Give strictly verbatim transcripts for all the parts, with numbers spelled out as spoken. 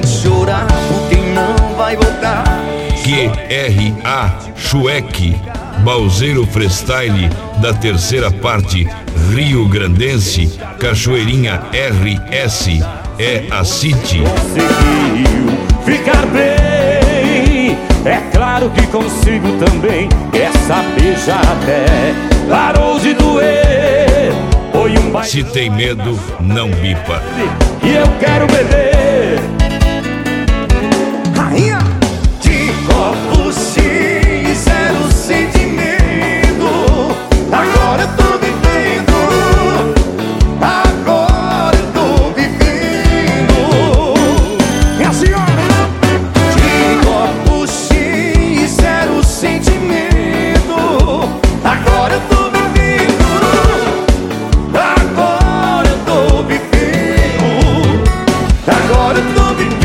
chorar por quem não vai voltar. Q R A Chueque, Balzeiro Freestyle da terceira parte Rio Grandense, Cachoeirinha R S, é a City. Conseguiu ficar bem, é claro que consigo também. Quer saber, já até parou de doer. Foi um baile. Se tem medo, não bipa. E eu quero beber. Rainha de copos cheios, zero sentimento. Agora eu tô vivendo, agora eu tô vivendo. Minha senhora! De copos cheios, zero sentimento. Agora eu tô vivendo, agora eu tô vivendo, agora eu tô vivendo.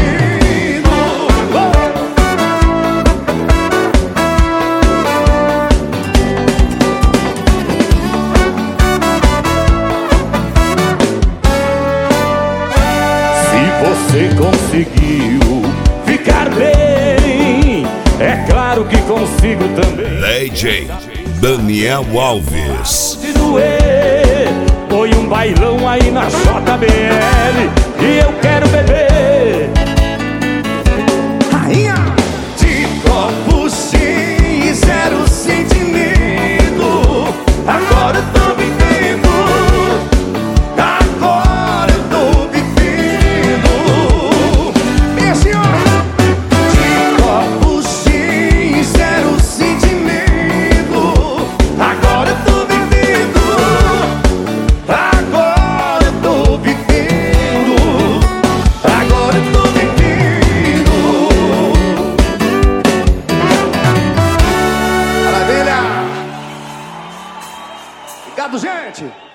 Você conseguiu ficar bem, é claro que consigo também. D J Daniel Alves. Se doer, foi um bailão aí na J B L e eu quero beber. Rainha de copos cheios, zero sentimento. Agora eu tô vivendo, agora eu tô vivendo. Minha senhora! De copos cheios, zero sentimento. Agora eu tô vivendo, agora eu tô vivendo, agora eu tô vivendo. Maravilha! Obrigado, gente!